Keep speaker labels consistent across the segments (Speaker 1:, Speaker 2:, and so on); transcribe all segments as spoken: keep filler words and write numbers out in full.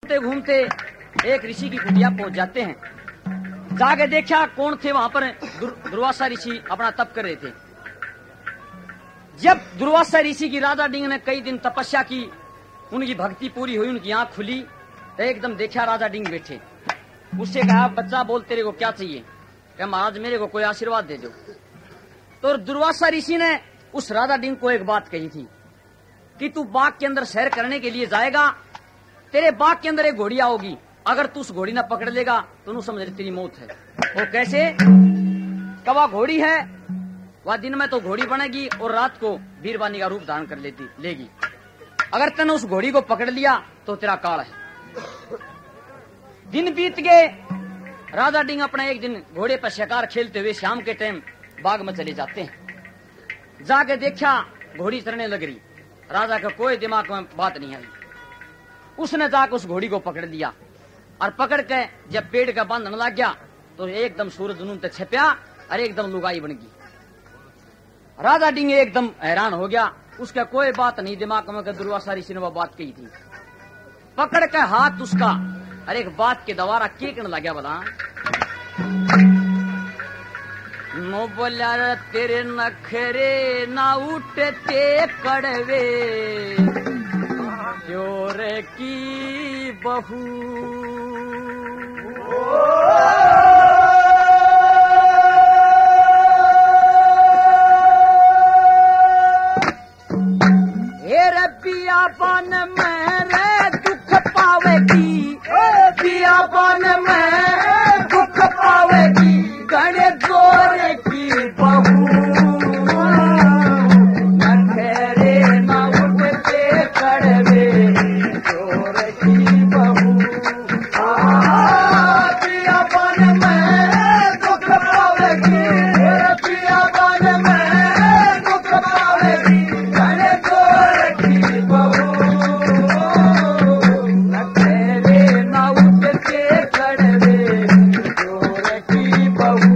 Speaker 1: घूमते घूमते एक ऋषि की कुटिया पहुंच जाते हैं। जाके देखा कौन थे वहां पर, दुर्वासा ऋषि अपना तप कर रहे थे। जब दुर्वासा ऋषि की राजा डिंग ने कई दिन तपस्या की, उनकी भक्ति पूरी हुई, उनकी आंख खुली तो एकदम देखा राजा डिंग बैठे। उससे कहा, बच्चा बोल तेरे को क्या चाहिए? क्या महाराज मेरे को कोई आशीर्वाद दे दो। तो दुर्वासा ऋषि ने उस राजा डिंग को एक बात कही थी कि तू बाग के अंदर सैर करने के लिए जाएगा, तेरे बाग के अंदर एक घोड़ी आओगी, अगर तू उस घोड़ी ना पकड़ लेगा तो नू समझ तेरी मौत है। वो कैसे? कवा घोड़ी है वह दिन में तो घोड़ी बनेगी और रात को वीरवानी का रूप धारण कर लेती लेगी। अगर तूने उस घोड़ी को पकड़ लिया तो तेरा काल है। दिन बीत गए। राजा डिंग अपना एक दिन घोड़े पर शिकार खेलते हुए शाम के टाइम बाग में चले जाते हैं। जाके देखा घोड़ी चरने लग रही। राजा का कोई दिमाग में बात नहीं आई। उसने जाकर उस घोड़ी को पकड़ लिया और पकड़ के जब पेड़ का बांधने लग गया तो एकदम सूरज नून तक छपया और एकदम लुगाई बन गई। राजा डिंग एकदम हैरान हो गया। उसका कोई बात नहीं दिमाग में, दुर्वासा ऋषि ने वो बात कही थी। पकड़ के हाथ उसका और एक बात के दोबारा के करने लग गया। बता नो बोला तेरे नखरे ना उठते कड़वे, चोर की बहू हे रबियापन में दुख पावेगी, बियापन में दुख पावेगी, गणे गोर की बहू नखरे न उठते कड़वे, चोर की बहू। बियापन में दुख पावेगी, बियापन में दुख पावेगी, गणे गोर की बहू नखरे न उठते कड़वे, चोर की बहू।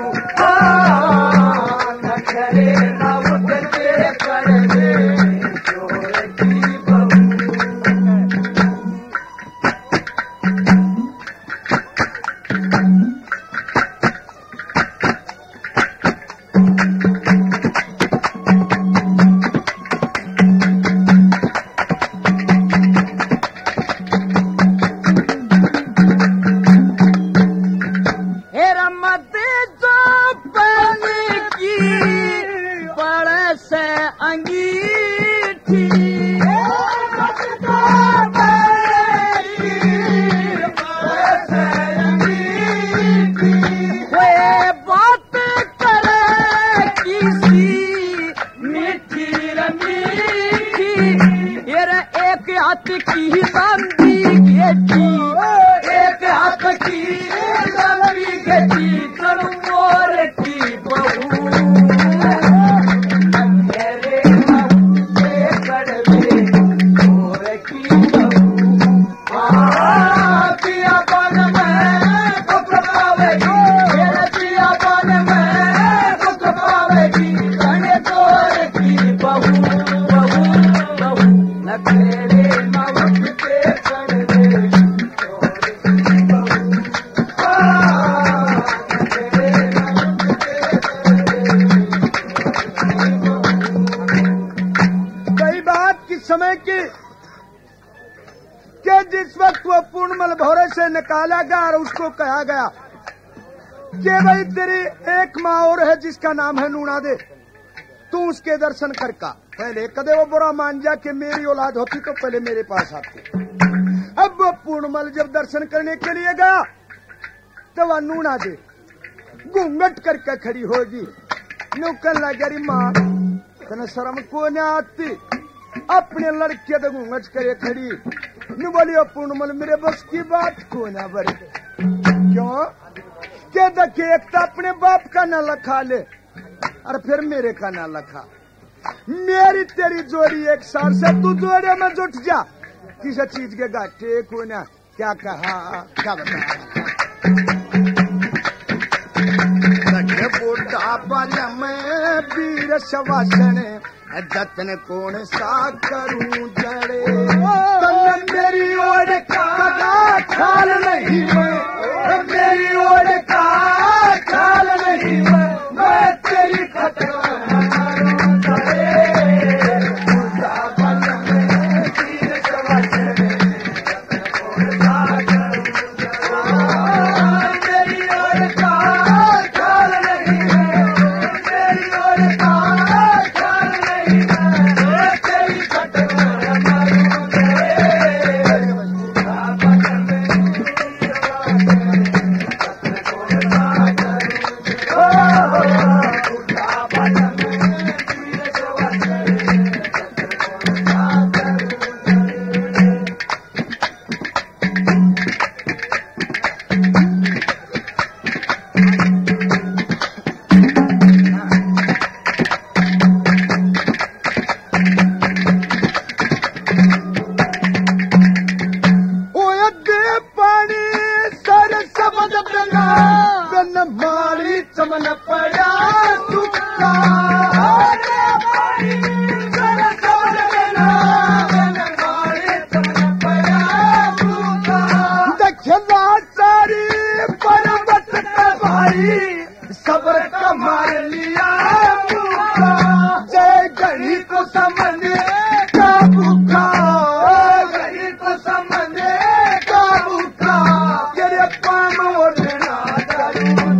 Speaker 1: नखरे न उठते कड़वे, चोर की बहू। हे रमत जो पानी की बड़े से अंगीठी, वे बात करे किसी मीठी मीठी, ये रे एक हाथ की लंबी गेठी, एक हाथ की लंबी गेठी, तनमोर की बहू नखरे न उठते कड़वे, चोर की बहू। बियापन में दुख पावेगी, बियापन में दुख पावेगी, गणे गोर की बहू बहू बहू नखरे न उठते कड़वे, चोर की बहू। नखरे न
Speaker 2: कई बात किस समय की कि जिस वक्त वो पूर्णमल भौरे से निकाला गया और उसको कहा गया कि भाई तेरी एक माँ और है जिसका नाम है नूना दे, तू उसके दर्शन कर का। पहले कदे वो बुरा मान जा कि मेरी औलाद होती तो पहले मेरे पास आती। अब वो पूर्णमल जब दर्शन करने के लिए गया तो वह नूना दे घूंघट करके खड़ी होगी। नौकर लगी माँ तने शर्म को न आती, अपने लड़के तो घूंघट करे खड़ी। न बोलियो पूर्णमल मेरे बस की बात को ना बड़े। क्यों? के देखे एक तो अपने बाप का ना लखा ले और फिर मेरे का ना लखा। मेरी तेरी जोड़ी एक साल से तू जोड़े में जुट जा, किसी चीज के गाटे को ना क्या कहा क्या बता। बूढ़ा बल में वीर शवासन दत्तन कौन सा करूं जड़े, मेरी ओर का नहीं मैं, मेरी ओर का ख्याल नहीं मैं, मैं तेरी खतर सबर का मार लिया भूखा, जय गणी को समझे का भूखा, गणी को समझे का भूखा, तेरे पाम और लेना करूं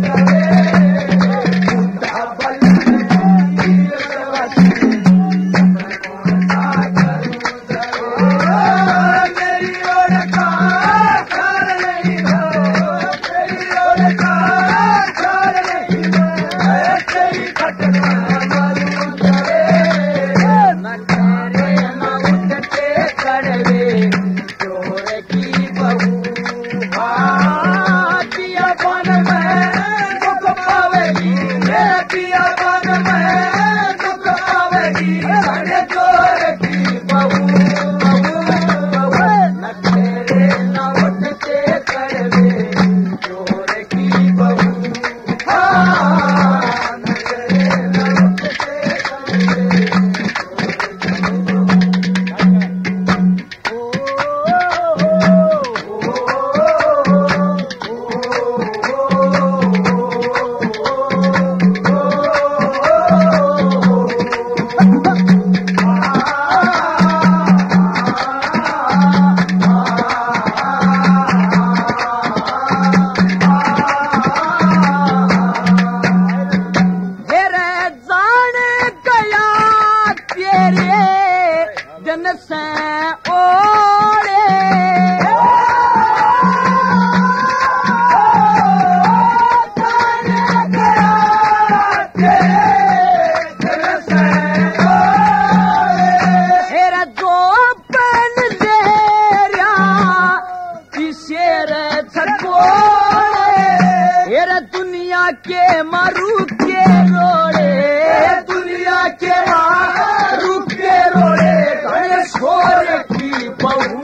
Speaker 2: के मारू के रोड़े, दुनिया के मारू के रोड़े, गणेश छोर की बहू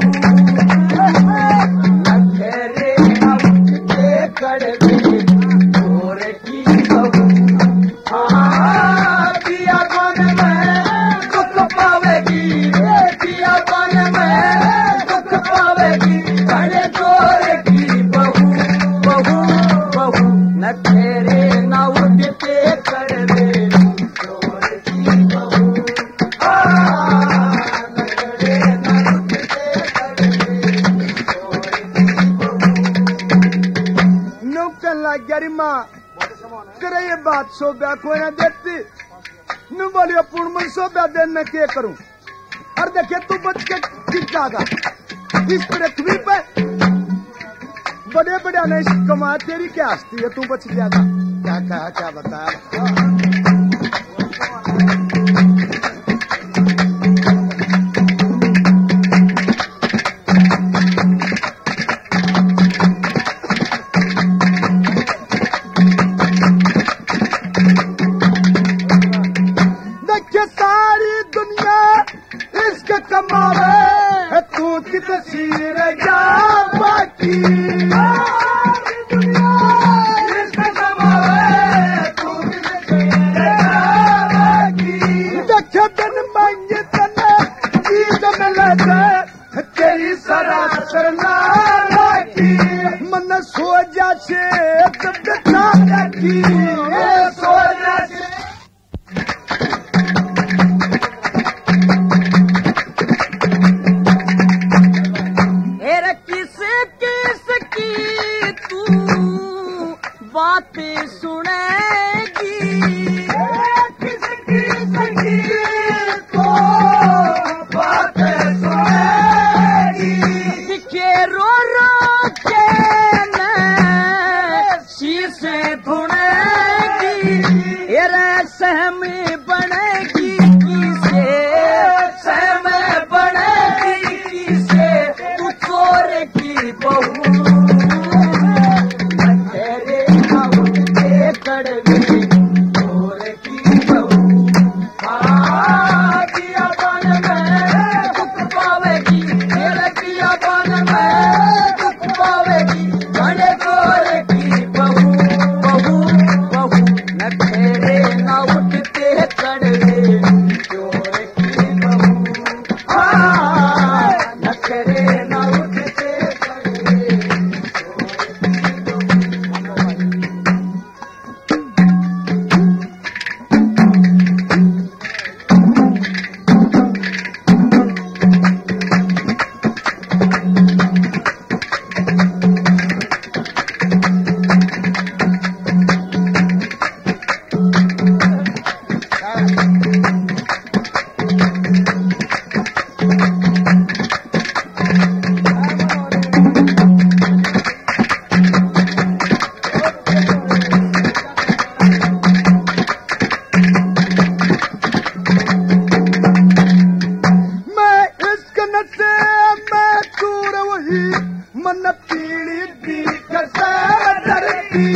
Speaker 2: नखरे के कड़वे छोर की बहू, हाँ पिया बन में दुख पावेगी, पिया बन में दुख पावेगी, गणेश छोर की बहू बहू बहू नखरे ना उठते कड़वे छोर की बहू, नखरे ना उठते कड़वे छोर की बहू। नौकन लग गया माँ करे ये बात सोब्या कोई ना देती न बोलियो पूर्ण सोब्या देन मैं क्या करूं, और देखिए तू बच के टिक जाएगा इस पृथ्वी पे, बड़े बड़े अनैश कमा तेरी क्या हस्ती है, तू बच गया था क्या कहा क्या बताया। देखिए सारी दुनिया इसके कमावे तू कित सीर जा बाकी, इसके कमावे तू कित सीर जा बाकी,
Speaker 1: किस किस की तू बातें सुनेगी,
Speaker 2: किस किस की तो बातें सुनेगी,
Speaker 1: दिखे रो रो के न शीशे धुनेगी, एरे सहम बनेगी किसे, सहम बनेगी किसे, तू चोर की बहू तेरे नाम के कड़वे चोर की बहू, हाँ किया बन में दुख पावेगी, तेरे किया बन में दुख पावेगी, बड़े चोर की बहू बहू बहू न तेरे ना उठते कड़वे चोर की बहू, हाँ न तेरे ना उठते कड़वे
Speaker 2: मन पीड़ी दी कसा डरती,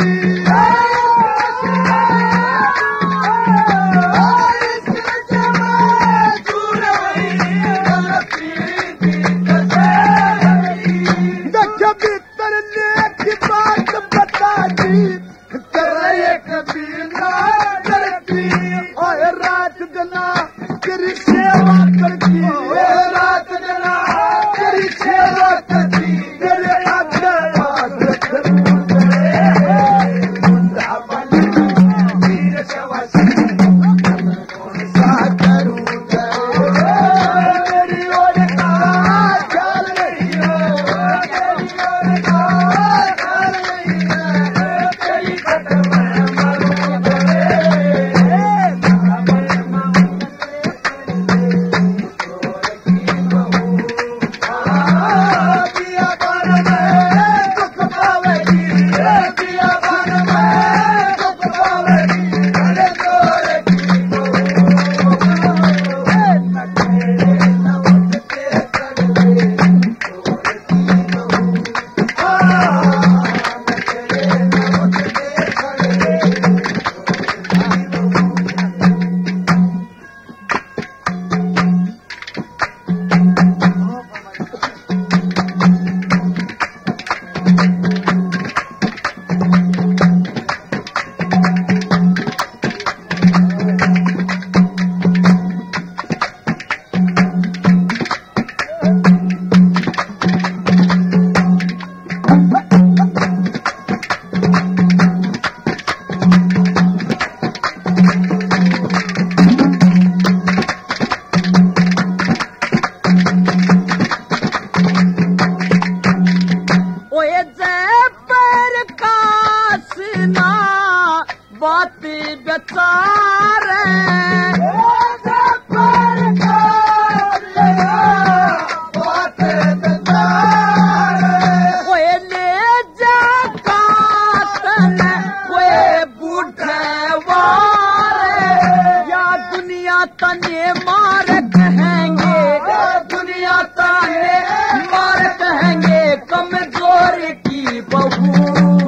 Speaker 2: भीतर की बात बता दी करे कभी ना डरती, और रात जना तेरी सेवा करती, रात जना तेरी सेवा करती, तेरे बात बेचारे बात कोई ले जा कातन कोई बूढ़े वारे या दुनिया तने मार कहेंगे दुनिया तने मार कहेंगे कमजोर की बहू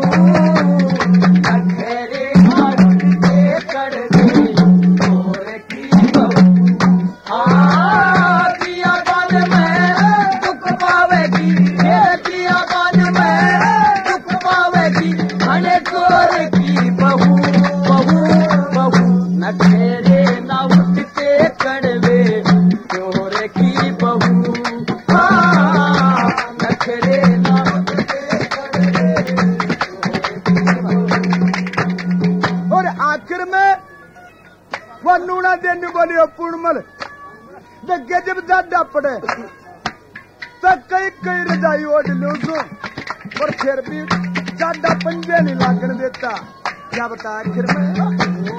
Speaker 2: वो नूना देने बोलियो पूर्णमल जब दादा पड़े तो कई कई रजाई ओढ़ लू सू पर फिर भी ज्यादा पंजे नहीं लागन देता। क्या बता आखिर में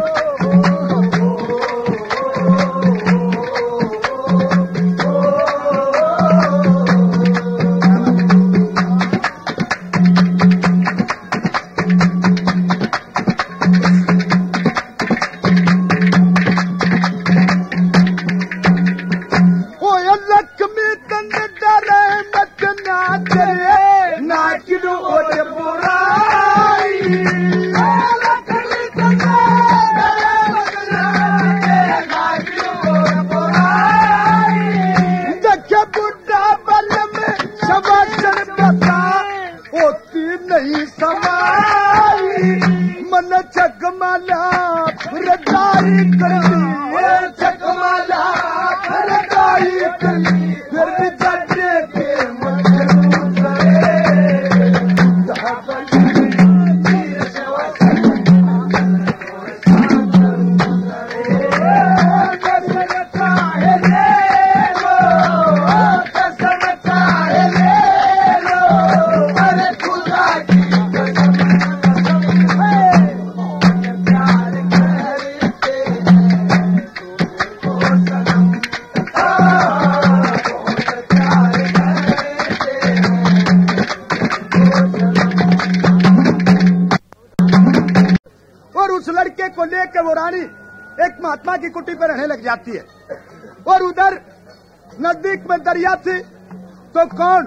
Speaker 2: एक महात्मा की कुटी पर रहने लग जाती है और उधर नजदीक में दरिया थी तो कौन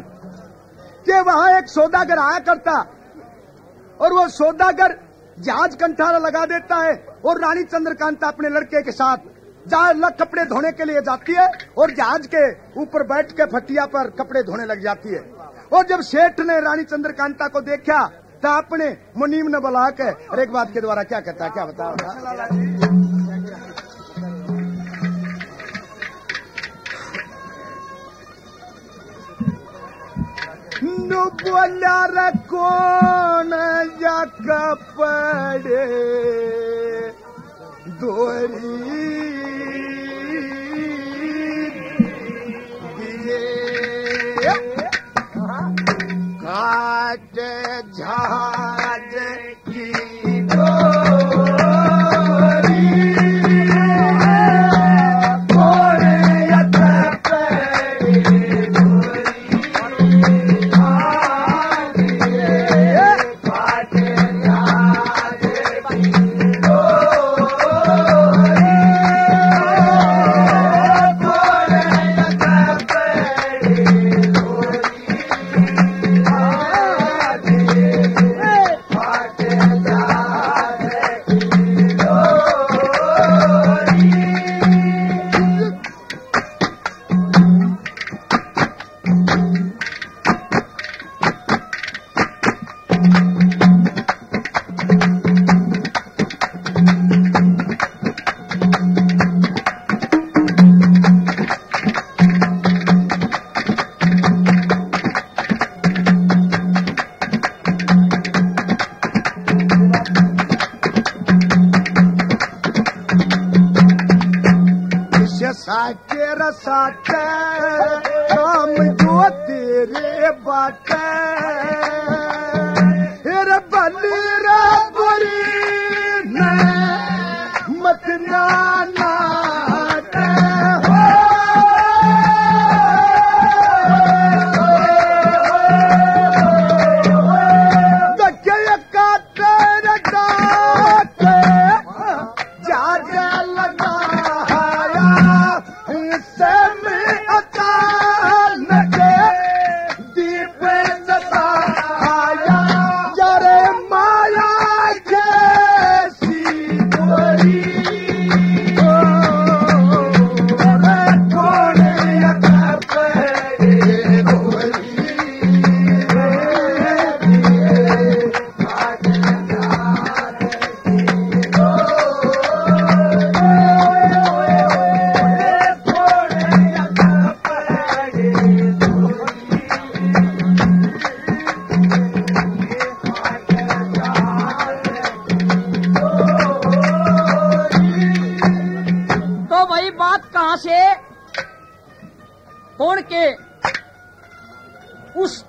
Speaker 2: कि वहां एक सौदागर आया करता और वो सौदागर जहाज कंठारा लगा देता है और रानी चंद्रकांता अपने लड़के के साथ जहाज कपड़े धोने के लिए जाती है और जहाज के ऊपर बैठ के फटिया पर कपड़े धोने लग जाती है। और जब सेठ ने रानी चंद्रकांता को देखा तो अपने मुनीम ने बुला के और एक बात के द्वारा क्या कहता है, क्या बताओ नु बोला रे कौन या कपड़े दोरी दिए काट जहाज की डोरी कौन या कपड़े साचे रसाटे राम जो तेरे बाटे रे बली रे बुरी ने मत नाना दीप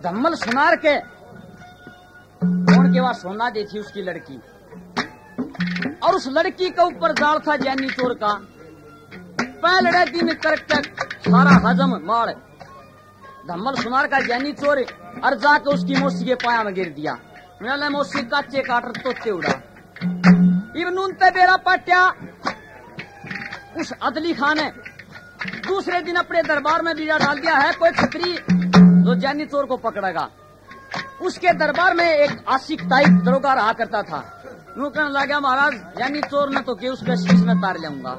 Speaker 1: धम्मल सुनार के कौन के वहां सोना देखी उसकी लड़की, और उस लड़की के ऊपर जाल था जैनी चोर का। पहले दिन करके सारा हजम मार धम्मल सुनार का जैनी चोर और जाके उसकी मौसी के पाया में गिर दिया। मैंने मौसी काचे काटर तोते उड़ा। इब्न ते बेरा पट्या उस अदली खान ने दूसरे दिन अपने दरबार में बीड़ा डाल दिया है, कोई छतरी जो जैनी चोर को पकड़ेगा। उसके दरबार में एक आशिक टाइप दरोगा रहा करता था। यूं कहने लगा, महाराज जैनी चोर न तो के उसके शीश में तार लूंगा।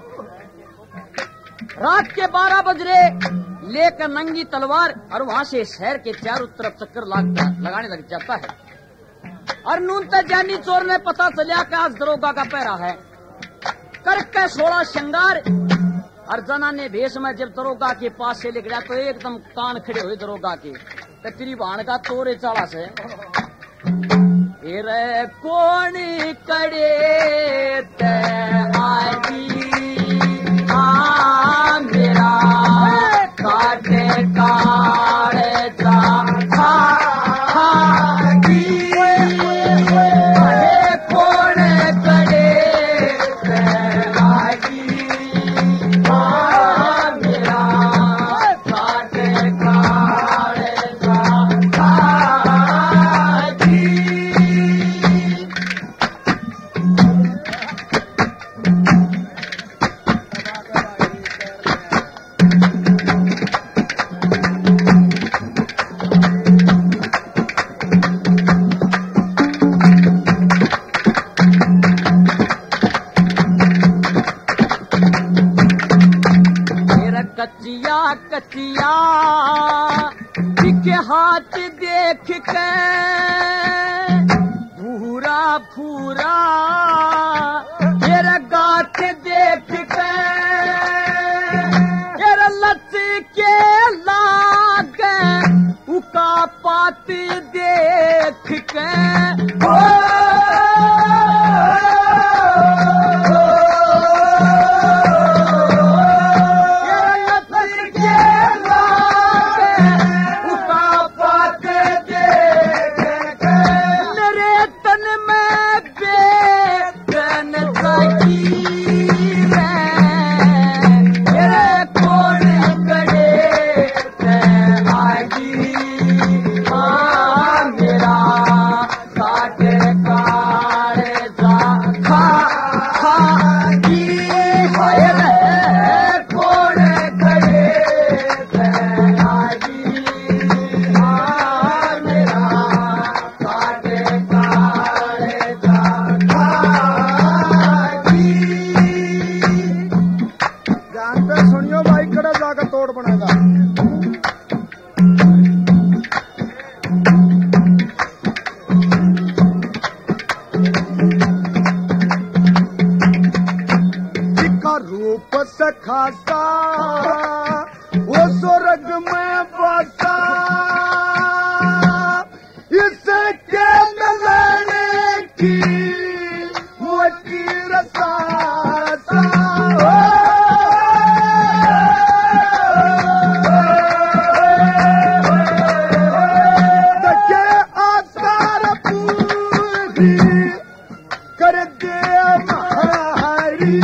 Speaker 1: रात के बारह बजे लेकर नंगी तलवार और वहां से शहर के चारों तरफ चक्कर लगाने लग जाता है। और नून तक जैनी चोर ने पता चलिया कि आज दरोगा का पहरा है। करके सोलह श्रृंगार और जना ने भेष में जब दरोगा के पास से लेकर गया तो एकदम कान खड़े हुए दरोगा के। तो तेरी भाण का तोरे चाला से रे कौन करे ते आजी आ मेरा काटे काटे जा कचिया के हाथ देख के भूरा भूरा तेरा गात देख के तेरा लच के लाग उका पात देख के
Speaker 2: खासा वो स्वर्ग में बसा इसे के मिलने की मोटी रसा के आसार पूरी कर दे महारी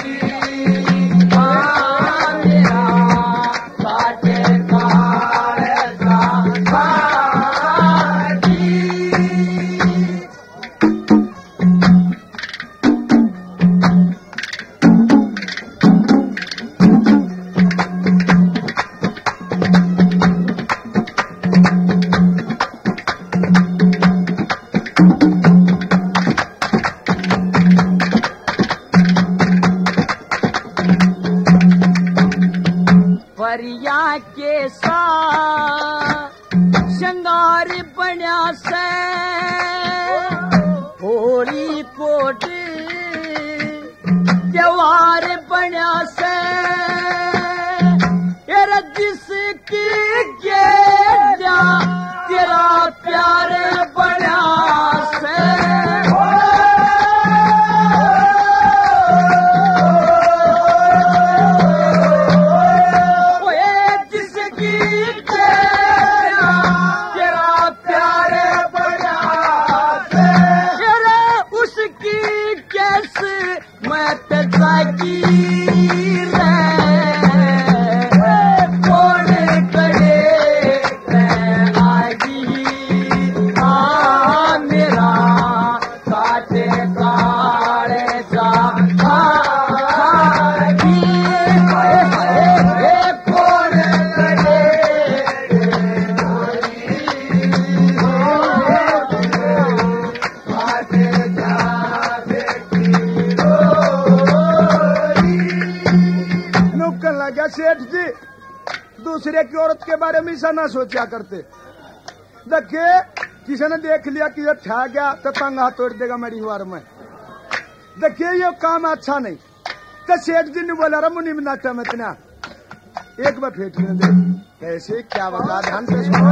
Speaker 3: काटे काटे
Speaker 1: सा शंगार बण्या से होली कोट त्योहार बण्या से तेरा जिसकी गेजा तेरा प्यार बण्या से
Speaker 2: सेठ जी दूसरे की औरत के बारे में ऐसा ना सोचा करते। देखिए किसी ने देख लिया कि ये ठा गया तो पंगा तोड़ देगा मेरी हुआर में। देखिए ये काम अच्छा नहीं। तो सेठ जी ने बोला मुनि नाटा में इतना एक बार फेंक दे कैसे क्या बता ध्यान से सुनो।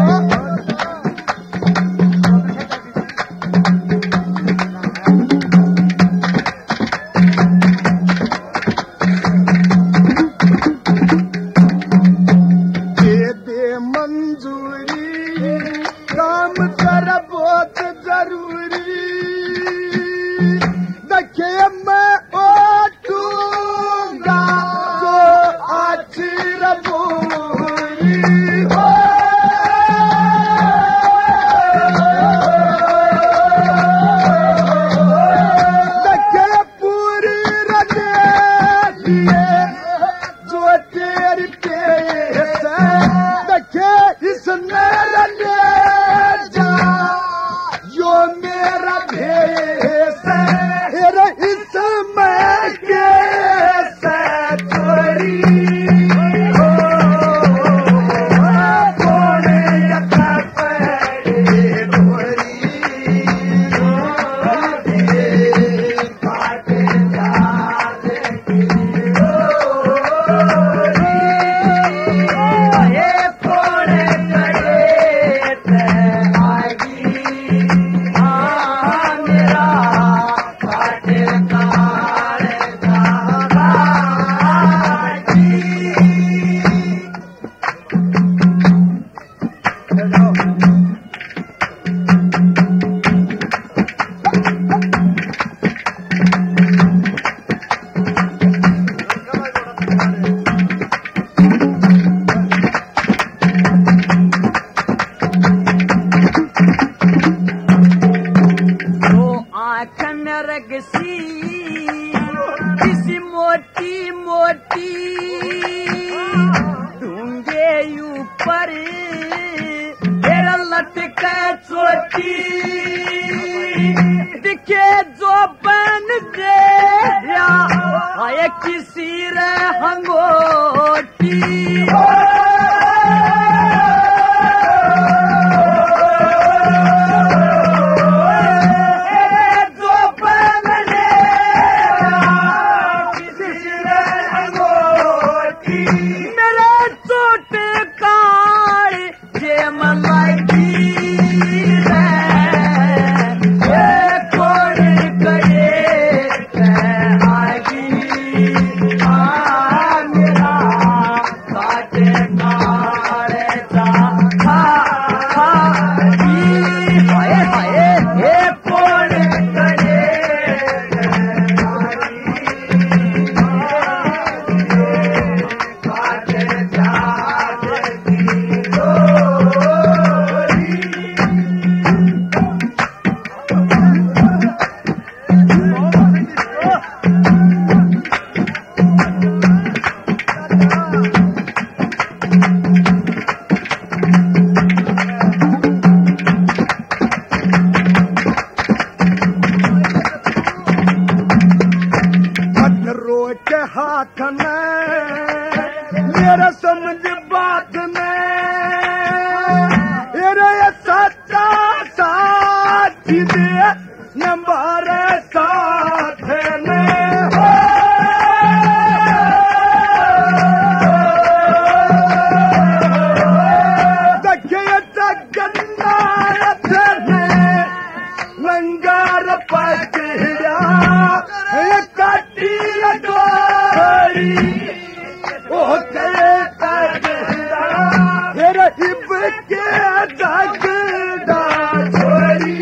Speaker 1: Yeah.
Speaker 2: के जगदा छोरी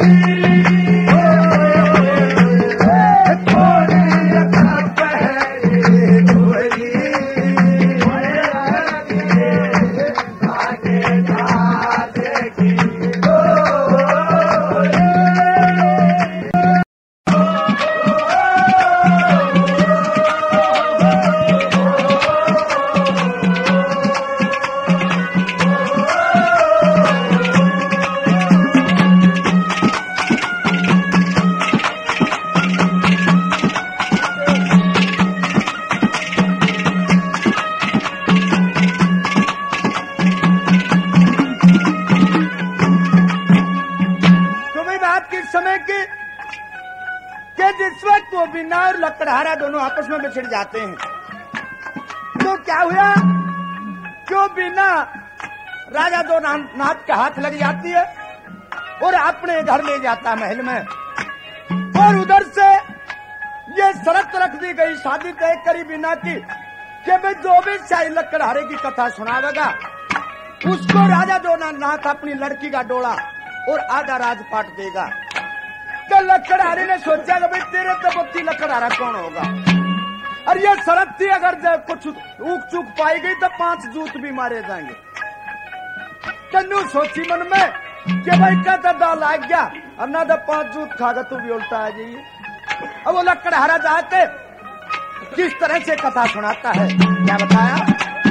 Speaker 2: लकड़हारा दोनों आपस में बिछड़ जाते हैं। तो क्या हुआ, जो बिना राजा दो नाथ के हाथ लग जाती है और अपने घर ले जाता महल में, और उधर से ये शर्त रख दी गई, शादी तय करी बिना की कि भाई जो भी शाही लकड़हारे की कथा सुनावेगा उसको राजा दो नाथ अपनी लड़की का डोला और आधा राजपाट देगा। तो लकड़हारे ने सोचा कि भाई तेरे तो बुद्धि लकड़हारा कौन होगा, और ये शर्त थी अगर जब कुछ ऊक चूक पाई गई तो पांच जूत भी मारे जाएंगे। तन्नू सोची मन में कि भाई कहता दाल आ गया और ना तो पांच जूत खागा तू भी उल्टा आ जाइए। अब वो लकड़हारा जाते किस तरह से कथा सुनाता है, क्या बताया।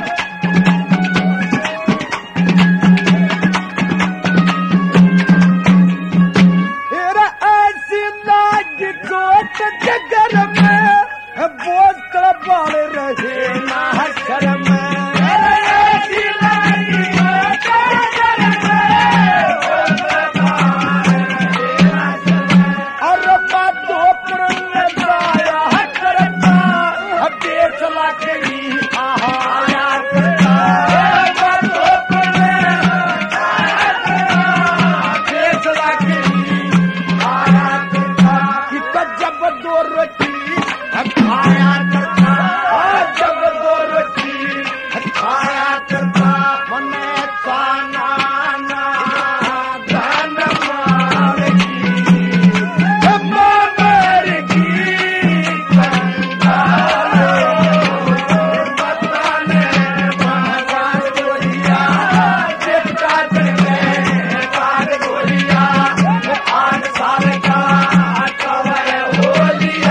Speaker 2: जगर में बोतल बाल रहे ना शर्म और बातों पर लगाया करता देश लाखी आया करता बातों पर देश लाखी आया करता कि जब दो रोटी खाया करता, जब दो रोटी खाया करता मने खाना धन मार की बताने भगवान गोलिया चिपका करके बात गोलिया आठ साल का कवर हो लिया।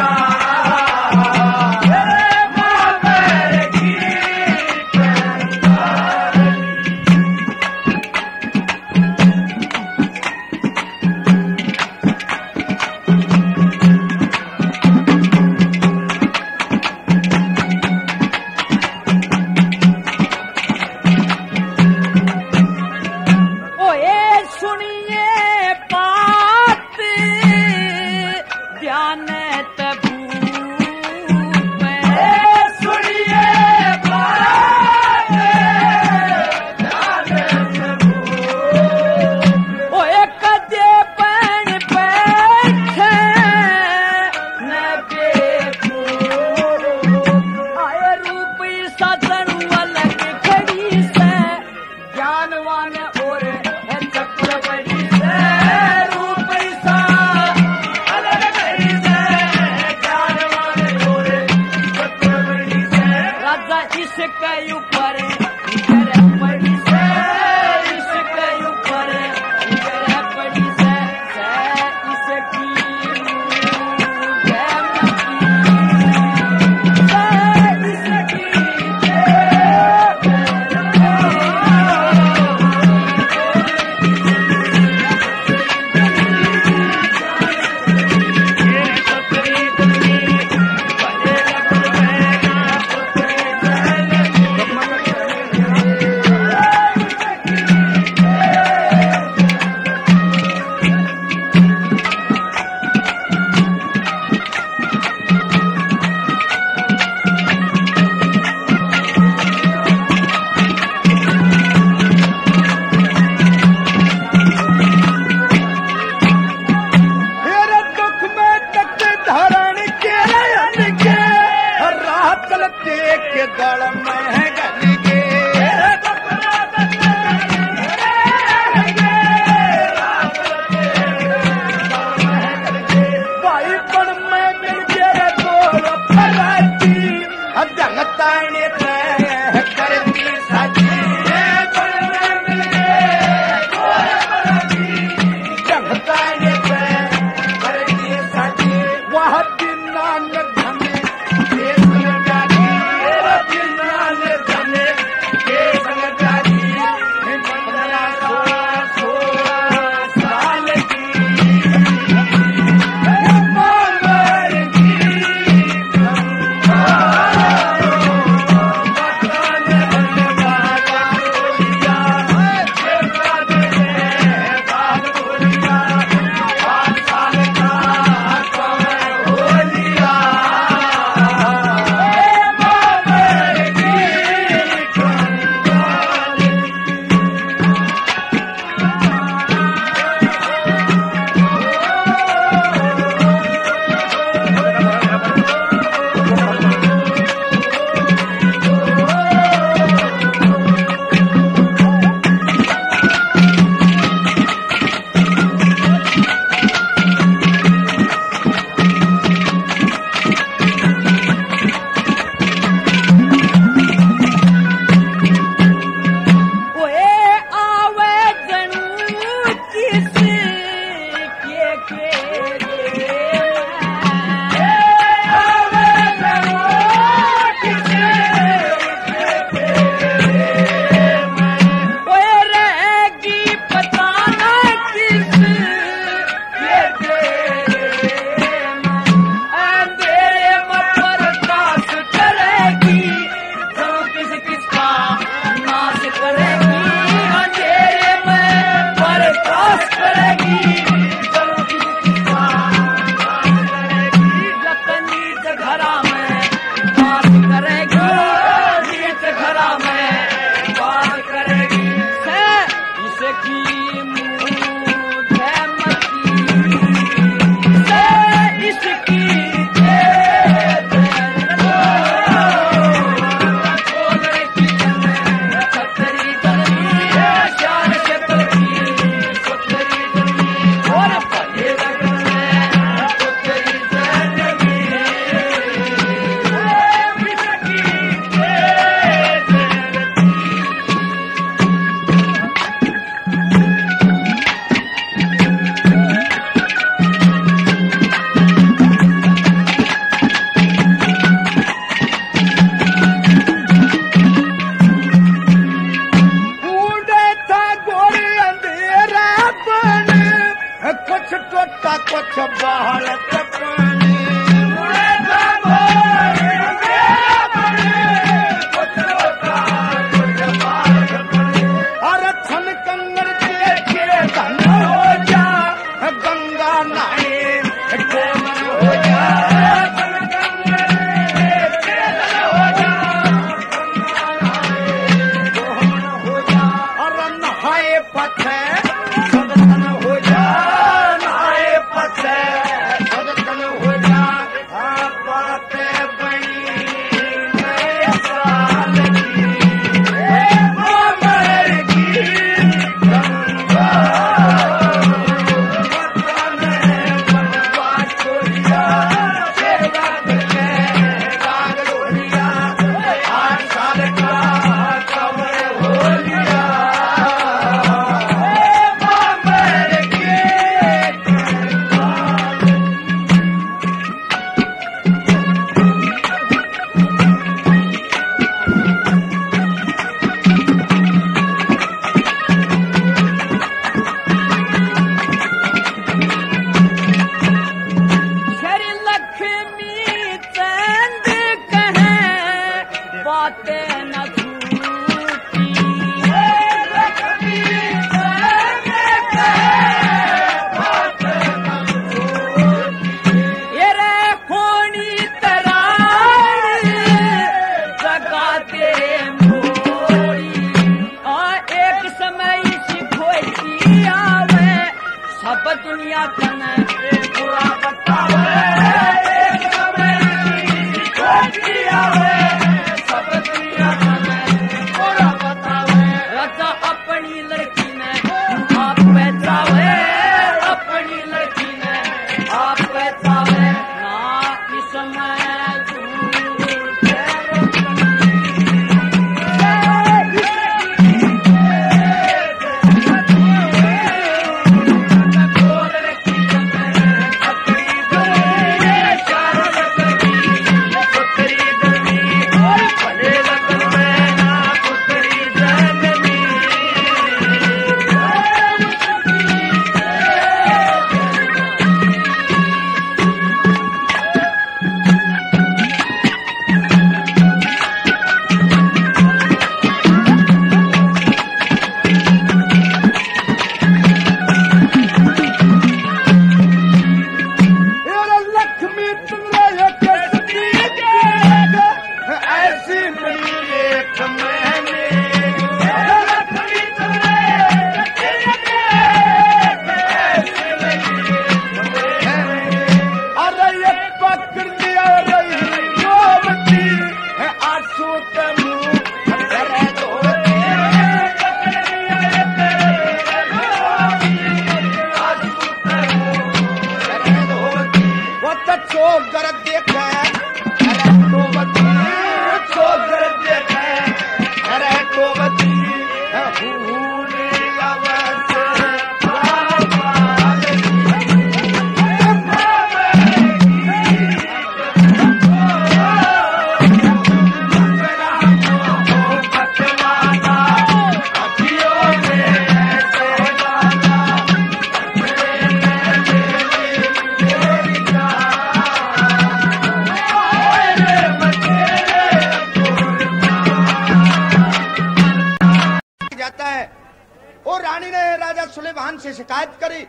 Speaker 2: से शिकायत करी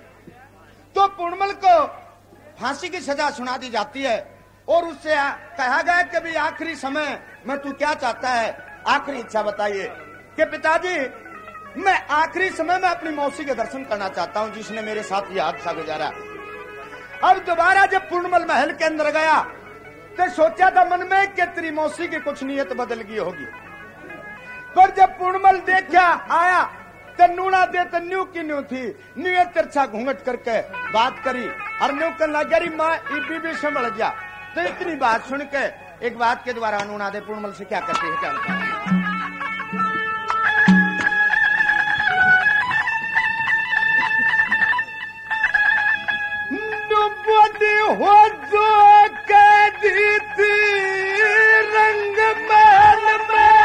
Speaker 2: तो पूर्णमल को फांसी की सजा सुना दी जाती है और उससे कहा गया कि भी आखिरी समय में तू क्या चाहता है, आखिरी इच्छा बताइए। कि पिताजी मैं आखिरी समय में अपनी मौसी के दर्शन करना चाहता हूँ जिसने मेरे साथ ये हादसा गुजारा। अब दोबारा जब पूर्णमल महल के अंदर गया तो सोचा था मन में कि तेरी मौसी की कुछ नीयत बदल गई होगी, पर जब पूर्णमल देखा आया तो नूना दे तो न्यू की न्यू थी, न्यू तिरछा घूंघट करके बात करी और न्यू कहने लगी माँ ई भी संभल गया। तो इतनी बात सुन के एक बात के द्वारा नूना दे पूर्णमल से क्या करते हैं क्या बताते हो जो कैदी थी रंग महल में,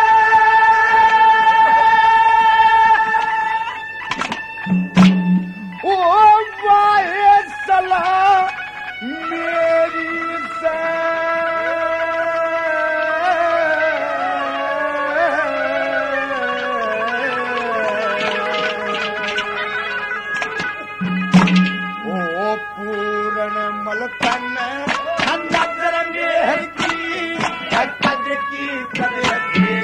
Speaker 2: ओ वाहे सलाह मेरी से ओ पूर्ण मलतन नजर मेहर की कद की कदर की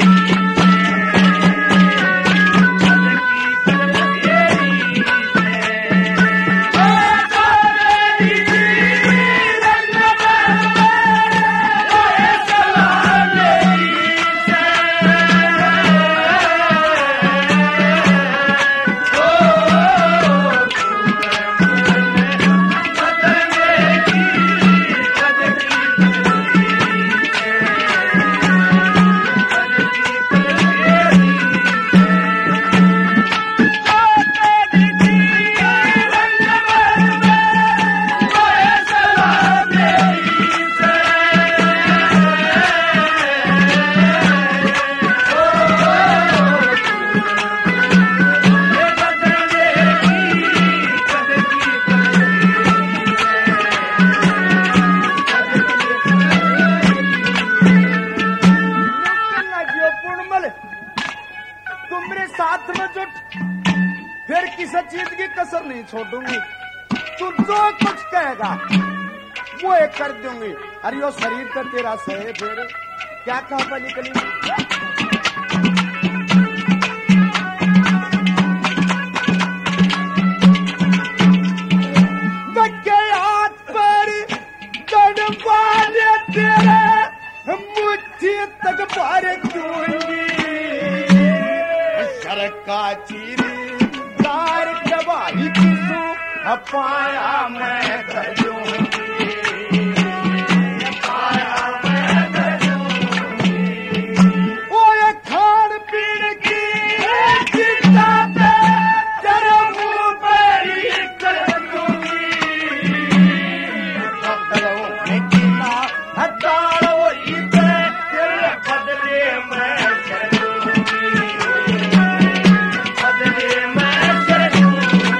Speaker 2: छोड़ूंगी, तू जो कुछ कहेगा वो एक कर दूंगी। अरे यो शरीर का तेरा सहे फिर क्या कहा पर निकली हाथ पर तेरे मुट्ठी तक पार दूंगी, सर का चीरी तार जवाही पाया मैं कर दूंगी, पाया मैं कर दूंगी। वो ये खान पीन की चिंता पे तेरे मुंह पर ही कर दूंगी, हजारों वही पे तेरे बदले मैं कर दूंगी, बदले मैं कर दूंगी।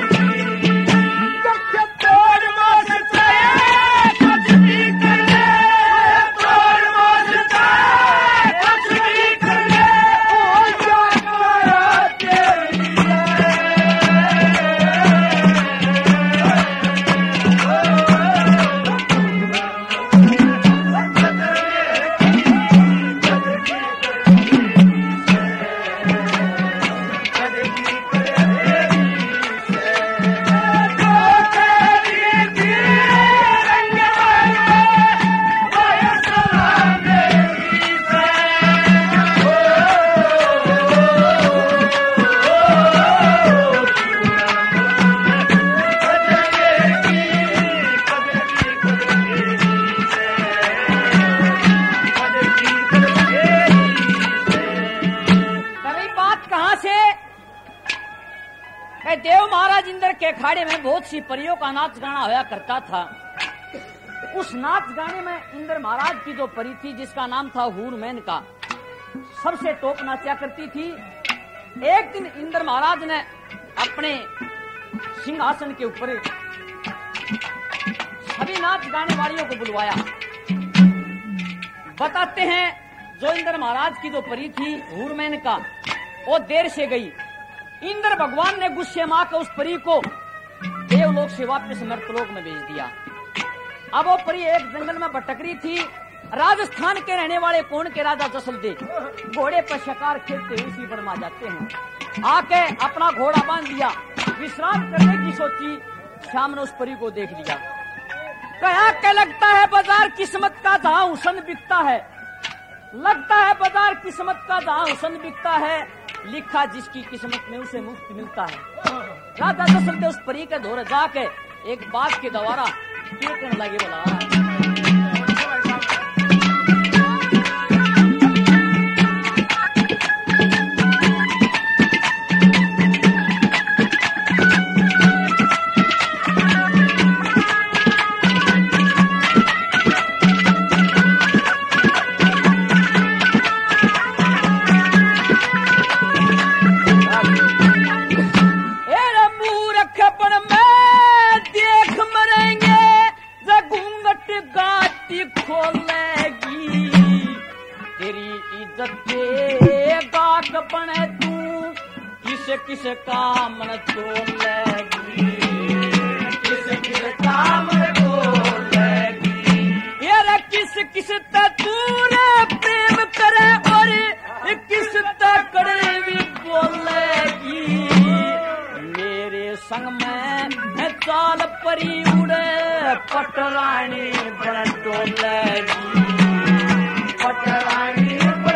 Speaker 1: देव महाराज इंद्र के अखाड़े में बहुत सी परियों का नाच गाना होया करता था। उस नाच गाने में इंद्र महाराज की जो परी थी जिसका नाम था हूरमैन का, सबसे टॉप नाचा करती थी। एक दिन इंद्र महाराज ने अपने सिंहासन के ऊपर सभी नाच गाने वालियों को बुलवाया। बताते हैं जो इंद्र महाराज की जो परी थी हूरमैन का, वो देर से गई। इंद्र भगवान ने गुस्से मां कर उस परी को देवलोक से वापस मर्तलोक में भेज दिया। अब वो परी एक जंगल में भटक रही थी, राजस्थान के रहने वाले कौन के राजा जसलदेव घोड़े पर शिकार खेलते उसी बनमा जाते हैं। आके अपना घोड़ा बांध दिया, विश्राम करने की सोची। शाम ने उस परी को देख लिया, कहा के लगता है बाजार किस्मत का जहां हुसन बिकता है, लगता है बाजार किस्मत का जहां हुसन बिकता है, लिखा जिसकी किस्मत में उसे मुफ्त मिलता है। राजा जसलदेव उस परी के धोरे जाके एक बात के द्वारा क्या करने लगे, बोला किस काम न छोड़ेगी, किस किस काम न छोड़ेगी, यार किस किस तूने प्रेम करे और किस तकड़े भी बोलेगी। मेरे संग में चाल परी उड़े पटरानी बड़ टोलेगी, पटरानी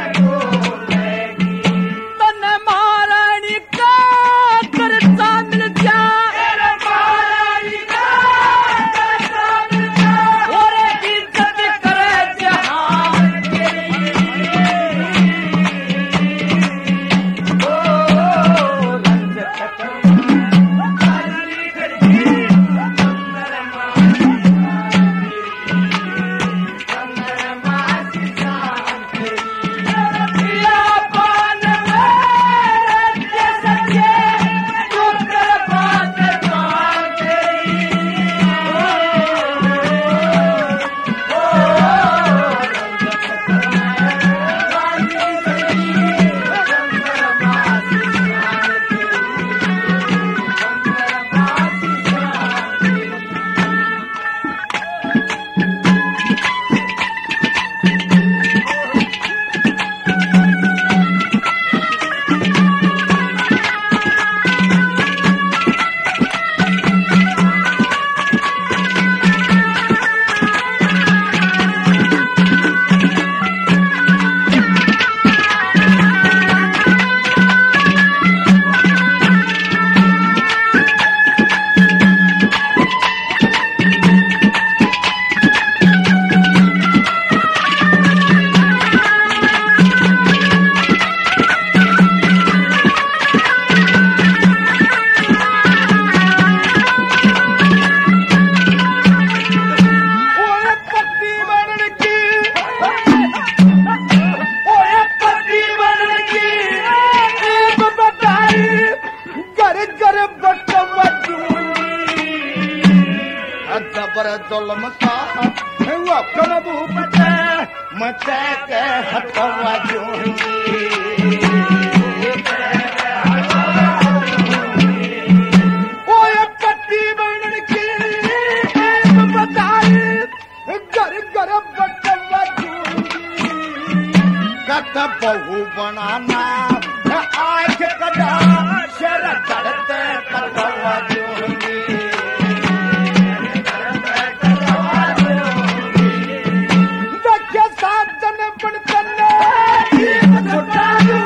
Speaker 2: बहु बनाना आज कदा शर करते करवा जोगी, देखे साथ जन बन तन्ने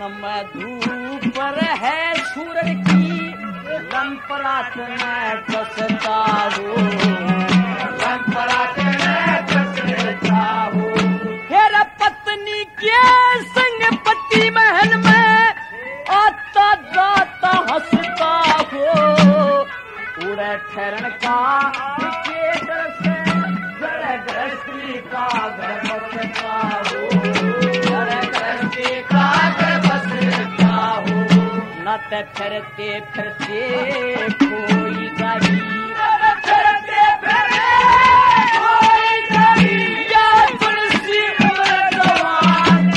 Speaker 1: में धूप है सूरज की लंपरात में कसता हो लंपरात में कसता हो फिर पत्नी के संग पति महल में आता जाता हंसता हो उड़े ठहरन का के डर से घर गृहस्थी का घर बसता हो घर गृहस्थी का घर बसता हो न ते फिरते फिरते कोई गई फिरते फिरते कोई गई या तुलसी उम्र जवान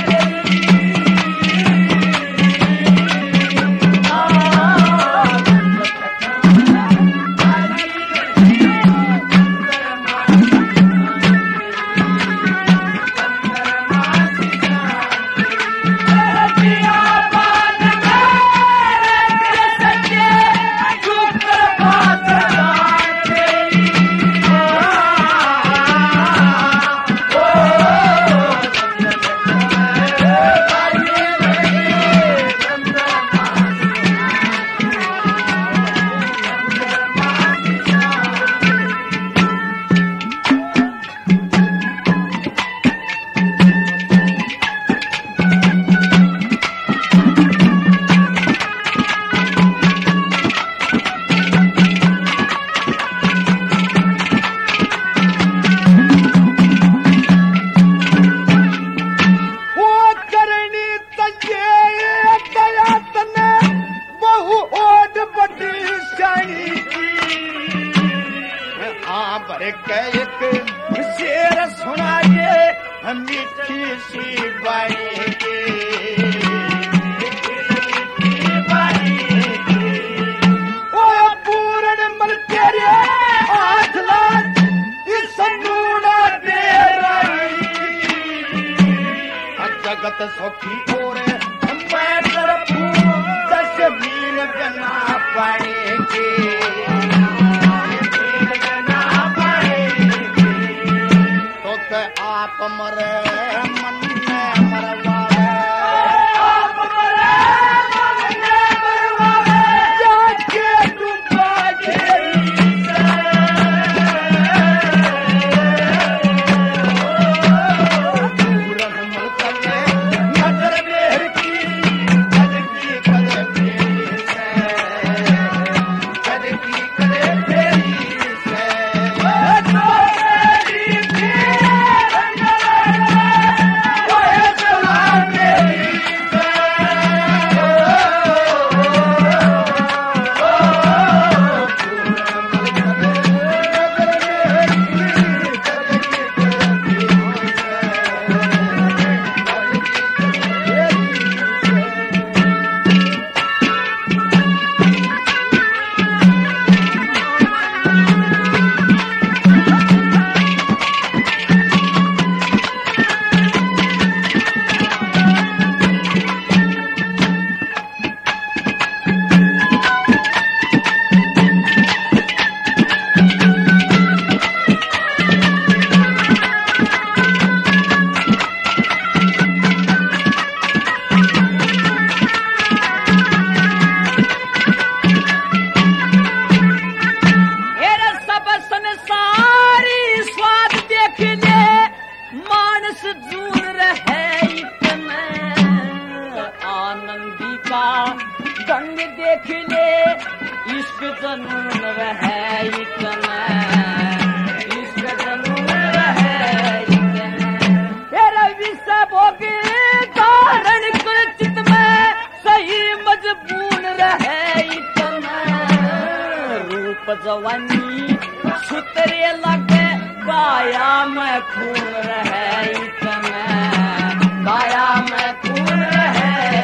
Speaker 1: जवानी सुतरे लगे काया में खून रहे इतना काया में खून रहे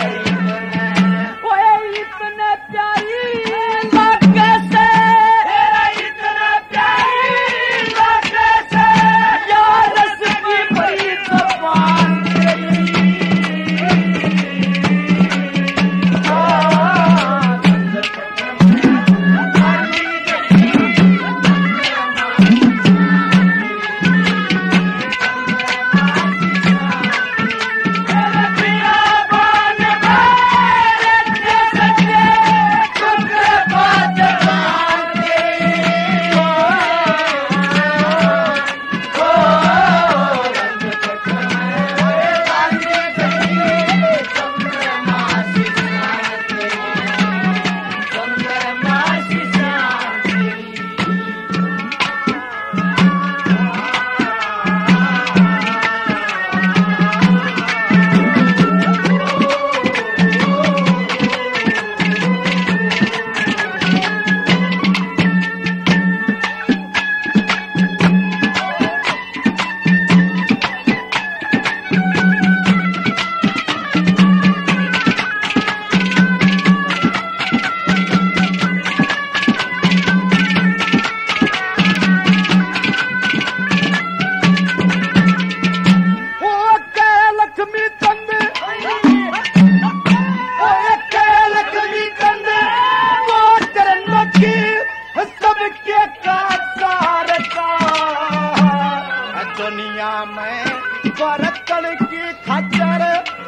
Speaker 1: इतना इतने प्यारी लगे से इतना प्यारी लगे से यार रस की बड़ी जबान Happy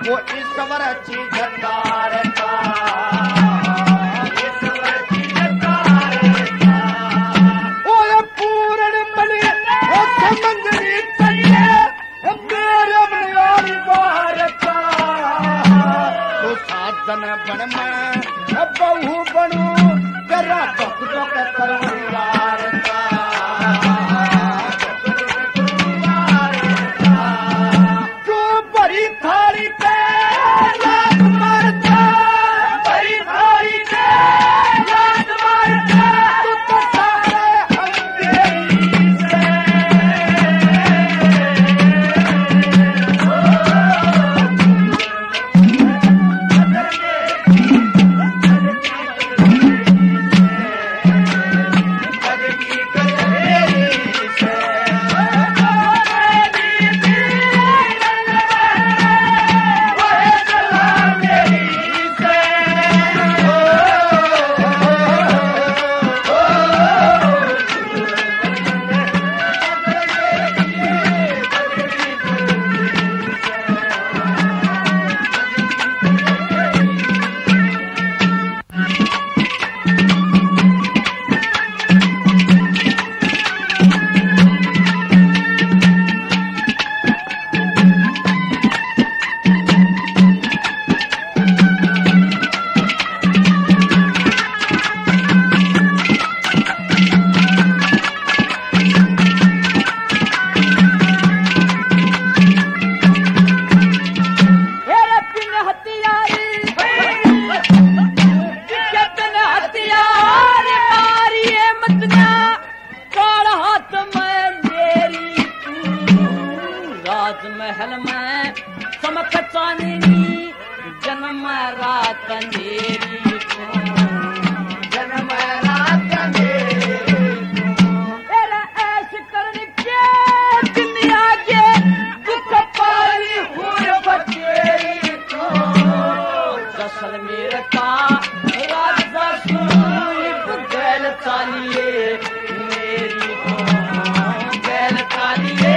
Speaker 2: वो ईश्वर चीज तारता ईश्वर चीज तारता ओ पूर्ण बने ओ समंदरी तले मेरे बनियारी बारता तो साधन बन मैं बहु बनू करा दुख दुख करवारता जो बड़ी थाली पे लात मारता बड़ी थाली पे लात मारता तू तो सारे अंधेरी से महल में चमक चांदनी जन्म रात अंधेरी जन्म रात अंधेरी तेरा ऐश करने के दुनिया के दुख पाली हुए बचेरी तो जैसलमेर का राजा सुनीप गैल चालिए मेरी तो गैल चालिए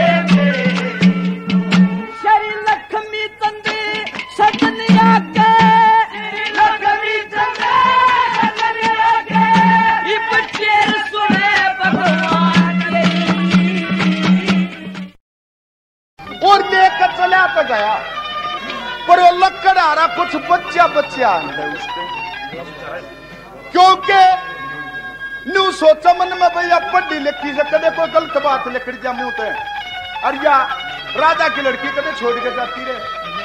Speaker 2: और लेकर चला तो गया पर वो लक्कड़ आ रहा कुछ बच्चा बच्चा अंदर उसके क्योंकि न्यू सोचा मन में भैया पढ़ी लिखी से कदे कोई गलत बात लिखड़ जा मुंह ते और या राजा की लड़की कदे छोड़ के जाती रहे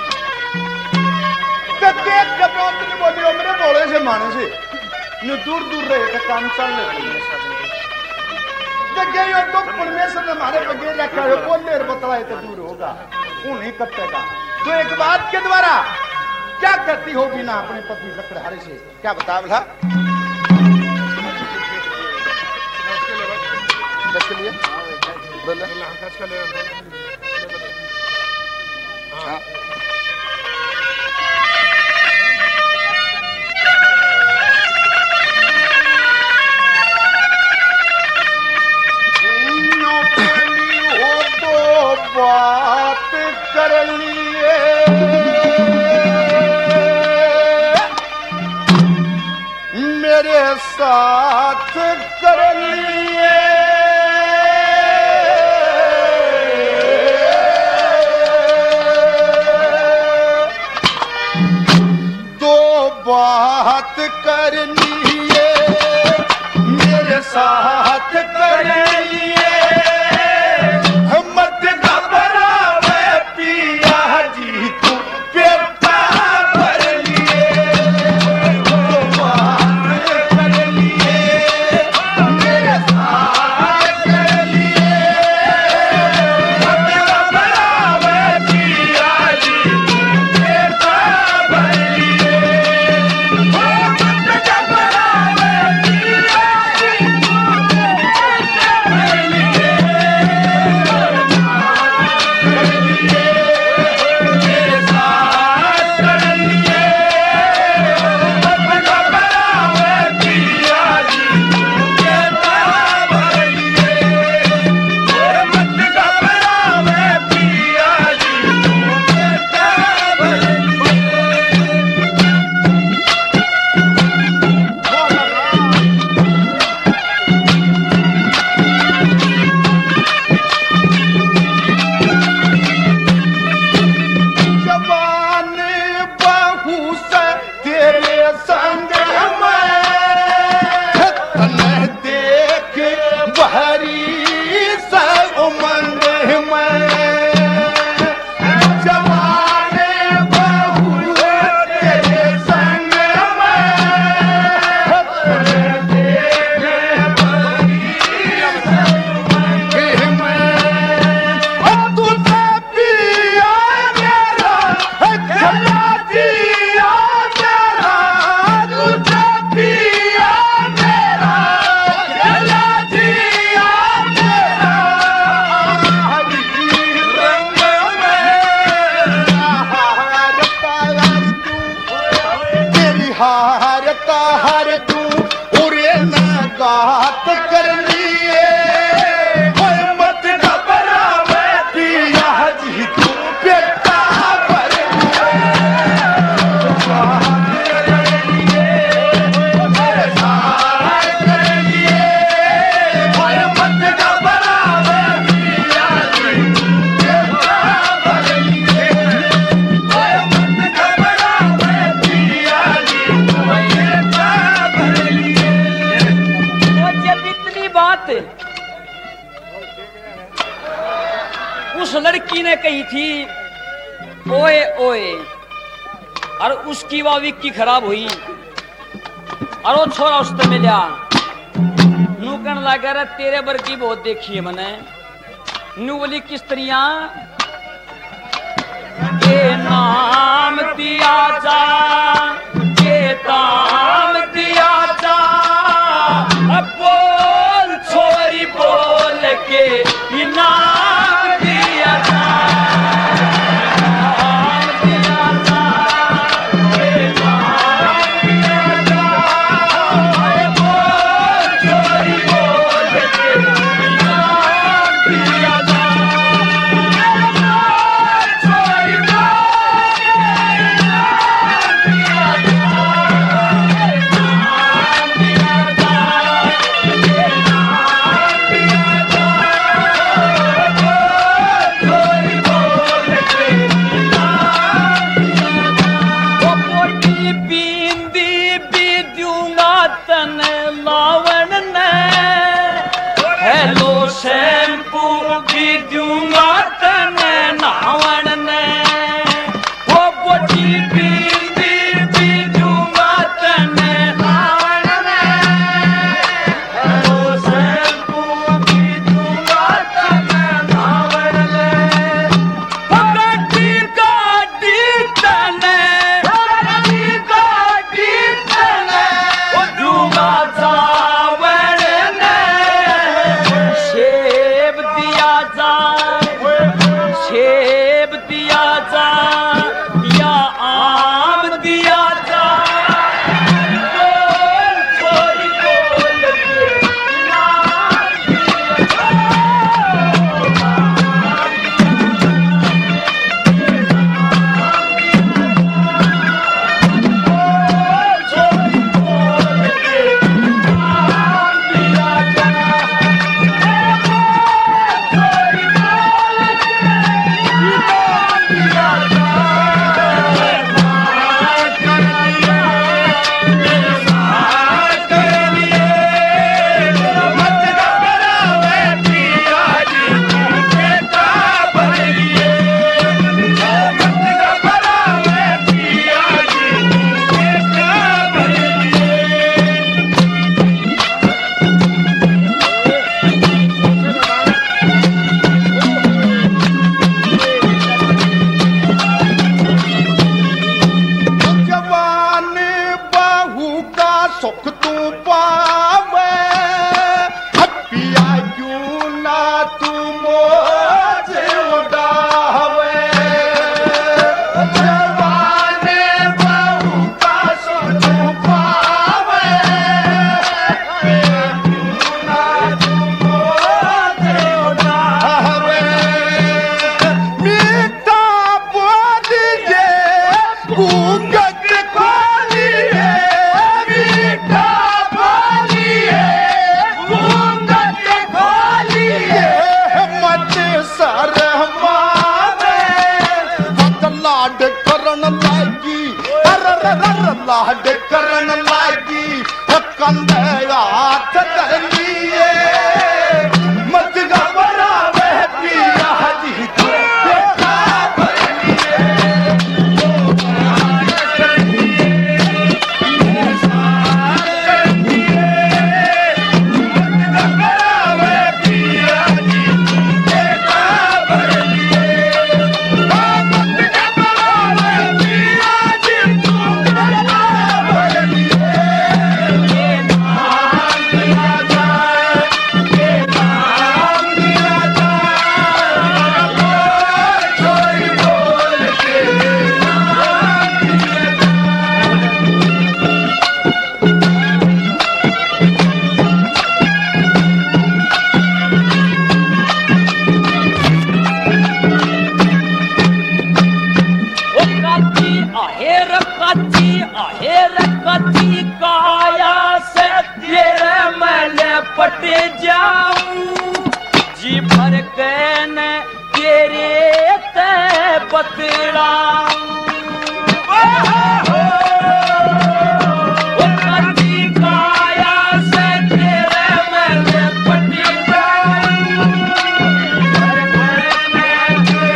Speaker 2: देख के बात नहीं बोली मेरे बोले से माने से न्यू दूर दूर रहे तो काम चल रहे तो परमेश्वर ने हमारे बगैर रखा है बोलने बतलाए तो दूर होगा उन्हीं कट्टेगा तो एक बात के द्वारा क्या करती होगी ना अपने पति लकड़हारे से क्या बता बोला बोले हाँ बात कर लिए मेरे साथ कर लिए दो बात कर लिए मेरे साथ कर लिए Really?
Speaker 1: लड़की ने कही थी ओए ओए, और उसकी वाह विक्की खराब हुई और वो छोरा उससे मिला नू कहने लगा रे तेरे बर की बहुत देखी है मैंने। नू बोली किस तरिया के नाम दिया जा, के नाम दिया जा, अब बोल छोरी बोल के इनाम दिया जा।
Speaker 2: लाड करन लागी कंधे हाथ धर लिए मत घबरावे पिया जी देखा भर पट जाऊं जी भर के न तेरे ते बतलाऊं तेरे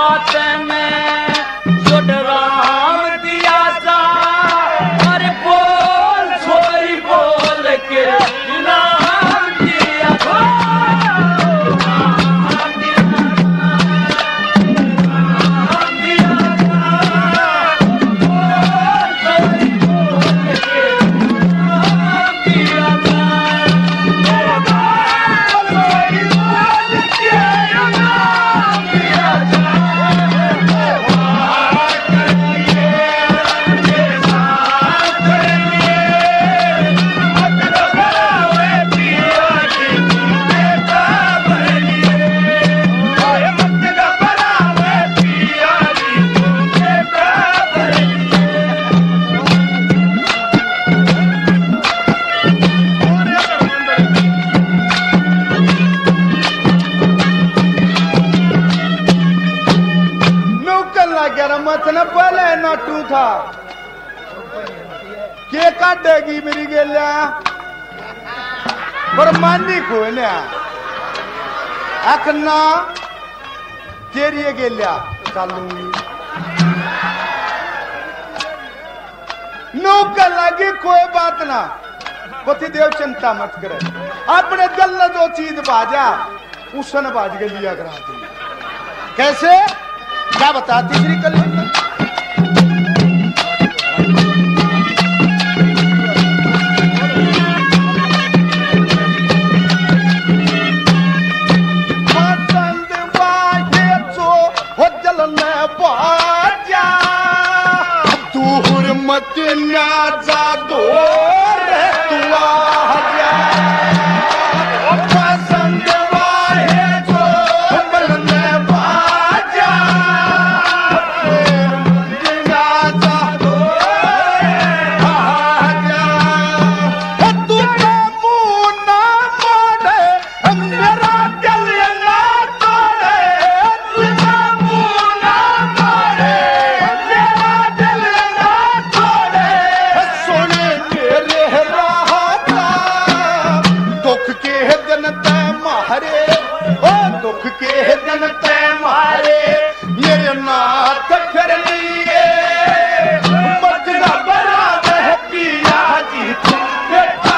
Speaker 1: बात में जुड़ राम दिया जा अरे बोल छोरी बोल के नाम दिया
Speaker 2: न पहले नाटू था के काटेगी मेरी गेलिया पर मानी को लिया अखना तेरी गेलिया चलूंगी नौकर लगी कोई बात ना पति देव चिंता मत करे अपने दिल में जो चीज बाजा उसन बाज के लिया करा दी कैसे क्या बताती श्री कल्याण मत न्याजा दो रे तू आजा पसंद वाहे जो बलने बाजा मत न्याजा दो रे आजा तू मुंह ना मोड़े मेरा दिल ना तोड़े तू मुंह ना मोड़े मेरा दिल दुख के दिन ते मारे मेरे नाथ फिर लिए मत घबरा रह पिया जी बेटा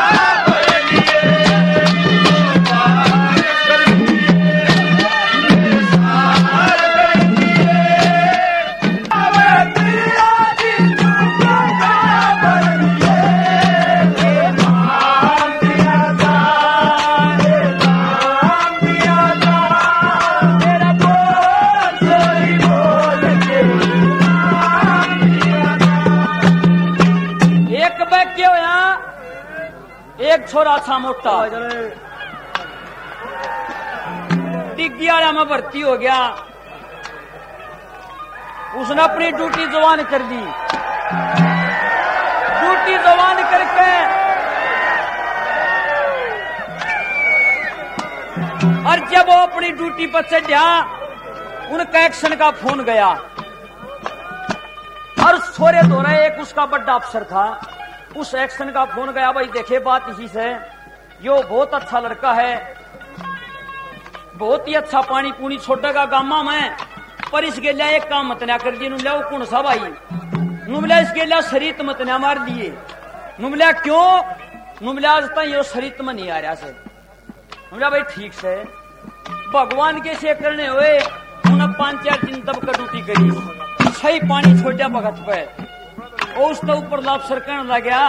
Speaker 1: एक छोरा था मोटा डिग्गी वाला में भर्ती हो गया उसने अपनी ड्यूटी जवान कर दी ड्यूटी जवान करके और जब वो अपनी ड्यूटी पर चढ़ा उनका एक्शन का फोन गया और छोरे दौरा एक उसका बड़ा अफसर था उस एक्शन का फोन गया भाई देखे बात इसी से यो बहुत अच्छा लड़का है बहुत ही अच्छा पानी पूनी छोटेगा गामा में पर इस गेलिया एक काम मत ना कर दिए नुमलिया वो कौन सा भाई नुमलिया इस गेलिया शरीत मत ना मार दिए नुमलिया क्यों नुमलिया आज तक यो शरीत में नहीं आ रहा से नुमलिया भाई ठीक से भगवान के से करने हुए उन्हें पांच चार दिन तब का ड्यूटी करी सही पानी छोड़ा भगत पे उस तो ऊपर लाभ सर कहने लगा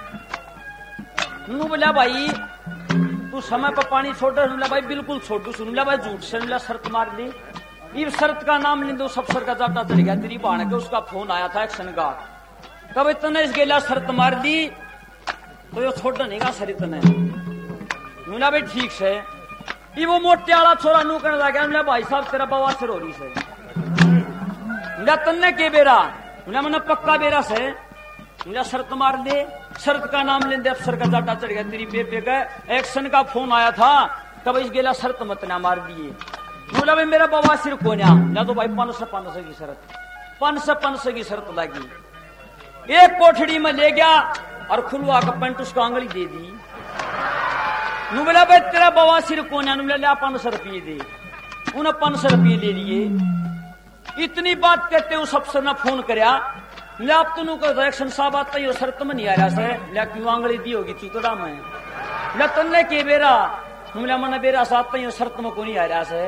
Speaker 1: नू बोला भाई तू समय पर पानी छोड़ बोला भाई बिल्कुल छोड़ दू सुन भाई झूठ से मिला शर्त मार दी इस शर्त का नाम ले दो सब सर का जाटा चल गया तेरी बहन के उसका फोन आया था एक्शन का कब इतने इस गेला शर्त मार दी तो ये छोड़ नहीं का सर इतने मिला भाई ठीक से ये वो मोटे वाला छोरा नू कहने लगा मिला भाई साहब तेरा बवासीर हो रही से मिला तन्ने के बेरा मिला मैंने पक्का बेरा से मिला शर्त मार दे शर्त का नाम लेंदे अफसर का जाटा चढ़ गया तेरी बेबे का एक्शन का फोन आया था तब इस गेला शर्त मत ना मार दिए बोला भाई मेरा बवासीर कौन या तो भाई पांच सौ पांच सौ की शर्त पांच सौ पांच सौ की शर्त लगी एक कोठड़ी में ले गया और खुलवा का पेंट उसको आंगली दे दी नू बोला भाई तेरा बवासीर कौन है नु बोला पांच सौ रुपये दे उन्हें पांच सौ रुपये ले लिए इतनी बात कहते उस अफसर ने फोन करया ले आप तुनु को इलेक्शन साहब आता यो शर्त में नहीं आ रहा से ले क्यों आंगली दी होगी चुतड़ा में ले तन्ने के बेरा हमला मन बेरा साथ यो शर्त में को नहीं आ रहा से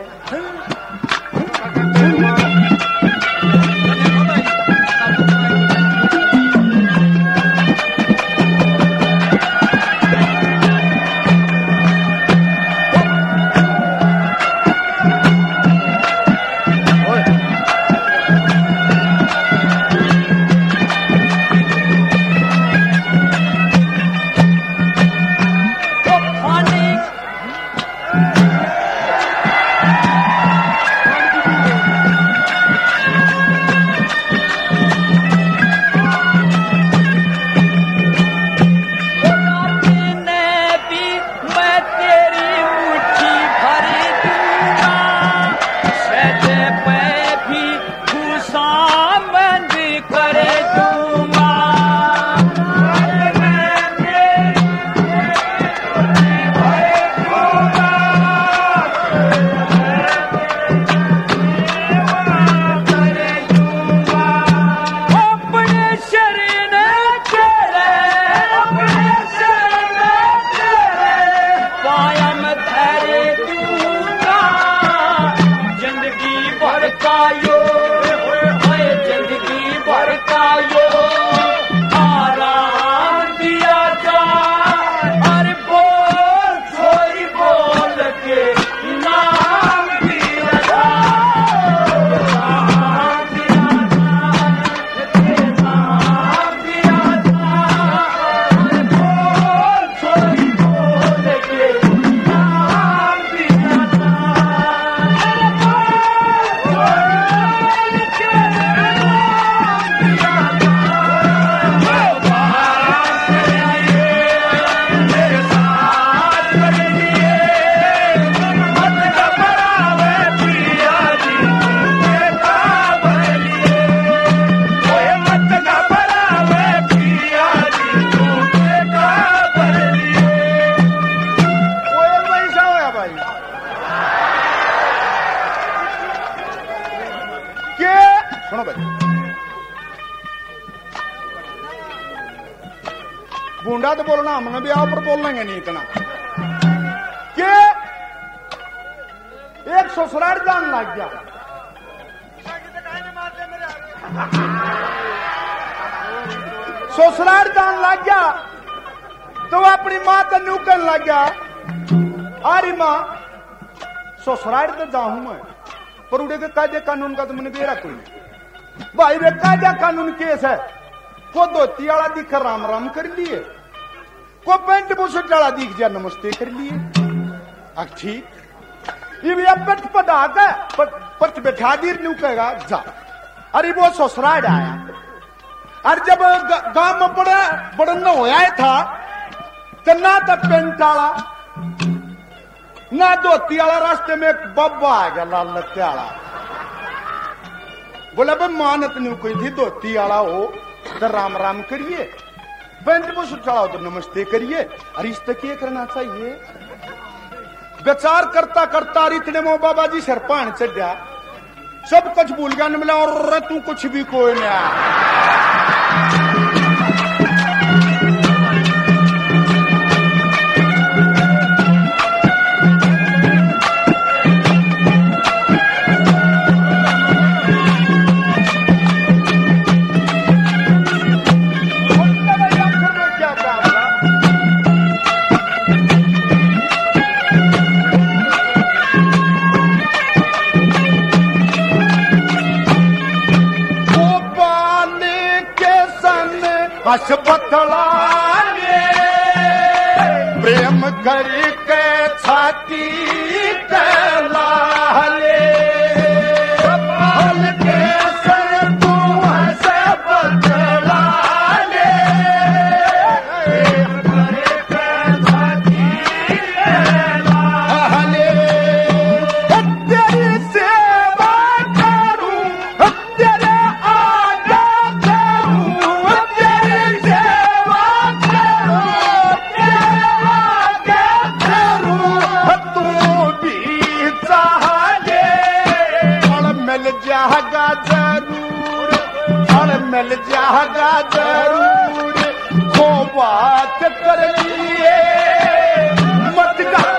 Speaker 2: बूंदा तो बोलना हमने भी आप पर बोल लेंगे नहीं इतना कि एक ससुराल जान लग गया ससुराल जान लग गया तो अपनी मां तो न्यू कहने लग गया अरे मां ससुराल तो जाऊं मैं पर उड़े के कायदे कानून का तो मैंने बेरा कोई नहीं भाई वे कायदा कानून केस है को धोती वाला दिख राम राम कर लिए को पेंट बुशर्ट वाला दिख जा नमस्ते कर लिए ठीक ये भी अब पट पटा के पट बैठा दी न्यू कहेगा जा अरे वो ससुराल आया और जब गांव में बड़ा बड़ा होया था तो ना तो पेंट वाला ना धोती वाला रास्ते में एक बब्बा आ गया लाल लत्ते वाला बोला भाई मानत नहीं कोई थी धोती वाला हो तो राम राम करिए पेंट को चढ़ाओ तो नमस्ते करिए अरे इस तक ये करना चाहिए विचार करता करता इतने मो बाबा जी सर पान चढ़ गया सब कुछ भूल गया न मिला और तू कुछ भी कोई नहीं हस बतलाने प्रेम करी के छाती लाले हल के सर तू हस बतलाने प्रेम करी के छाती लाले तेरी सेवा करूं तेरे आगे करूं तू भी चाहे
Speaker 3: जरूर फल मिल जाएगा जरूर। खो बात कर लिए मत कर